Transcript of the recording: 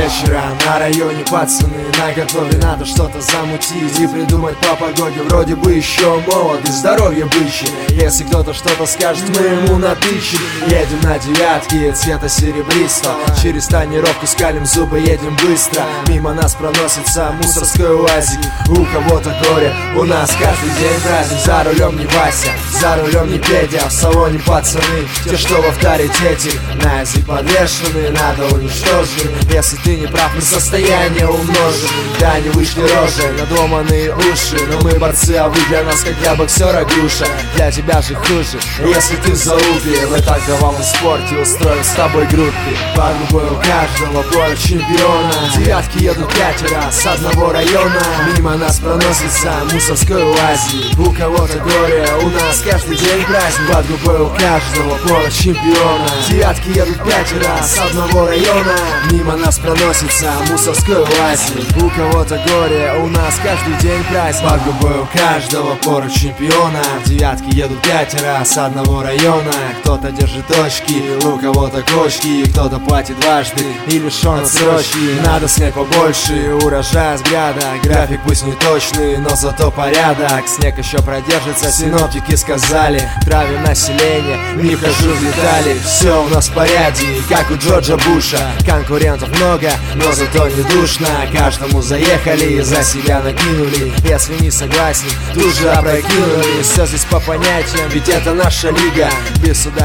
вечера на районе пацаны наготове, надо что-то замутить и придумать по погоде. Вроде бы еще молод и здоровье бычье. Если кто-то что-то скажет, мы ему натычем. Едем на девятке цвета серебристого, через тонировку скалим зубы, едем быстро. Мимо нас проносится мусорской УАЗик. У кого-то горе, у нас каждый день праздник. За рулем не Вася, за рулем не Петя, в салоне пацаны, те, что в авторитете. На язык подвешены, надо уничтожить. Если ты не прав, мы состояние умножим. Да, не вышли рожи, надуманные уши, но мы борцы, а вы для нас как для боксера груша. Для тебя же хуже, если ты в залупе. В итоговом спорте устроим с тобой группе. Под губой у каждого поля чемпиона. Девятки едут пятеро с одного района. Мимо нас проносится мусорской УАЗик. У кого-то горе, у нас каждый день праздник. Под губой у каждого поля чемпиона. Девятки едут пятеро с одного района. Мимо нас проносится мусорской УАЗик. У кого-то горе, у нас каждый день праздник. Под губой у каждого поля чемпиона. Девятки едут пятеро с одного района. Кто-то держит точки, у кого-то кочки, кто-то платит дважды и лишен отсрочки. Надо снег побольше, урожая с гряда. График пусть не точный, но зато порядок. Снег еще продержится, синоптики сказали. Травим население, не вхожу в детали. Все у нас в порядке, как у Джорджа Буша. Конкурентов много, но зато не душно. Каждому заехали и за себя накинули. Если не согласен, тут же опрокинули. Все здесь по понятиям, ведь это наша лига. Без суда